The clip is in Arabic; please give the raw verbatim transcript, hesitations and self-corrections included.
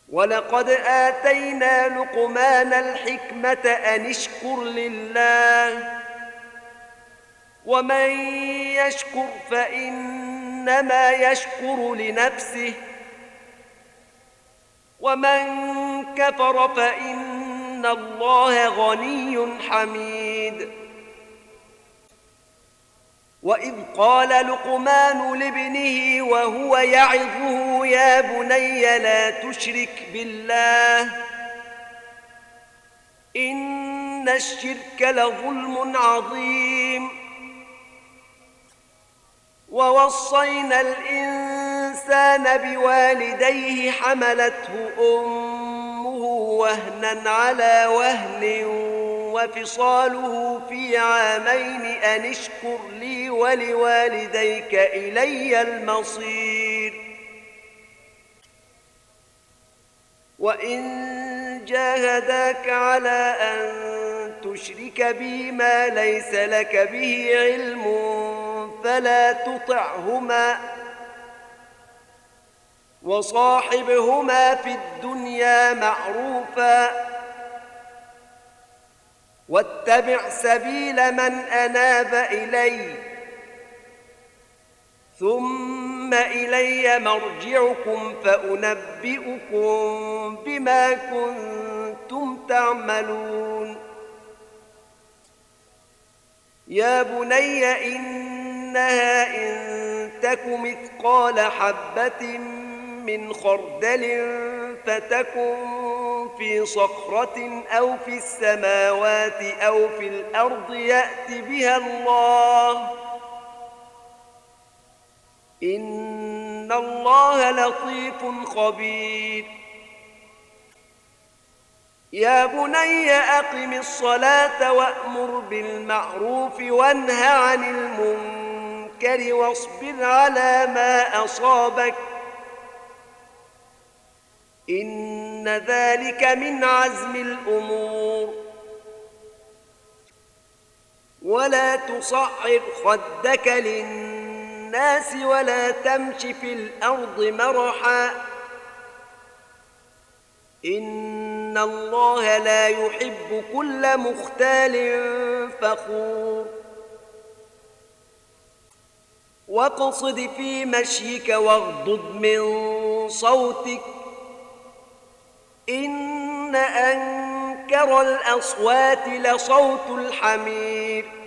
ولقد آتينا لقمان الحكمة أن اشكر لله ومن يشكر فإنما يشكر لنفسه ومن كفر فإن الله غني حميد. وإذ قال لقمان لابنه وهو يعظه يا بني لا تشرك بالله إن الشرك لظلم عظيم. ووصينا الإنسان بوالديه حملته أمه وهنا على وهن وفصاله في عامين أن اشكر لي ولوالديك إلي المصير. وإن جاهداك على أن تشرك بي ما ليس لك به علم فلا تطعهما وصاحبهما في الدنيا معروفا واتبع سبيل من أناب إلي ثم إلي مرجعكم فأنبئكم بما كنتم تعملون. يا بني إنها إن تك مثقال حبة من خردل فتكن في صخرة أو في السماوات أو في الأرض يأت بها الله إن الله لطيف خبير. يا بني أقم الصلاة وأمر بالمعروف وانه عن المنكر واصبر على ما أصابك إن ذلك من عزم الأمور. ولا تصعر خدك للناس ولا تمش في الأرض مرحا إن الله لا يحب كل مختال فخور. واقصد في مشيك واغضض من صوتك إن أنكر الأصوات لصوت الحمير.